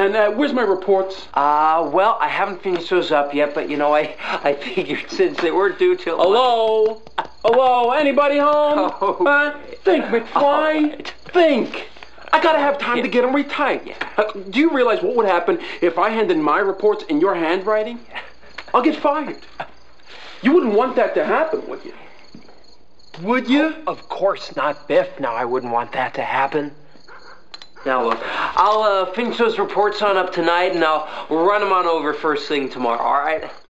And where's my reports? Well, I haven't finished those up yet, but you know, I figured since they were due till... Hello? Hello? Anybody home? Oh. Think, McFly. Right. Think. I gotta have time to get them retyped. Do you realize what would happen if I handed my reports in your handwriting? I'll get fired. You wouldn't want that to happen, would you? Would you? Of course not, Biff. No, I wouldn't want that to happen. Now, look, I'll finish those reports on up tonight, and I'll run them on over first thing tomorrow, all right?